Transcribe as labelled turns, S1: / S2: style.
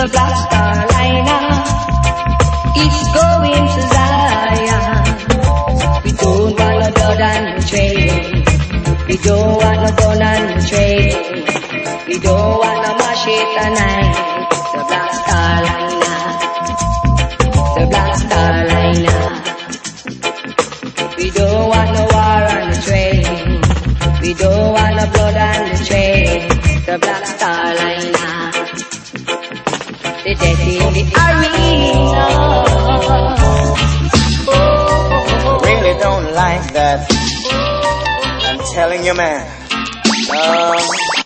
S1: the Black Star Liner. It's going to Zion. We don't want no blood on the train. We don't want no gun on the train. We don't want no machete night. The Black Star Liner. The Black Star Liner. We don't want no war on the train. We don't want no blood on the train. The Black Star Liner. The death in the arena.
S2: Really don't like that. I'm telling you, man.